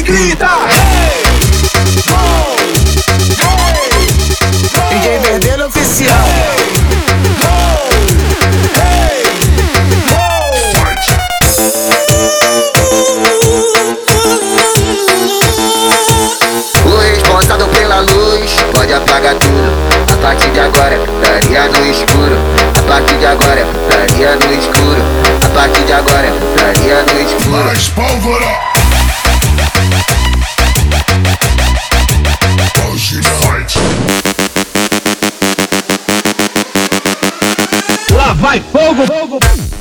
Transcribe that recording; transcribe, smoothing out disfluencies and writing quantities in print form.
grita. DJ Vermelho Oficial. O responsável pela luz pode apagar tudo. A partir de agora é putaria no escuro. A partir de agora é putaria no escuro. A partir de agora é putaria no escuro. Mais pólvora. Hoje fight. Lá vai fogo.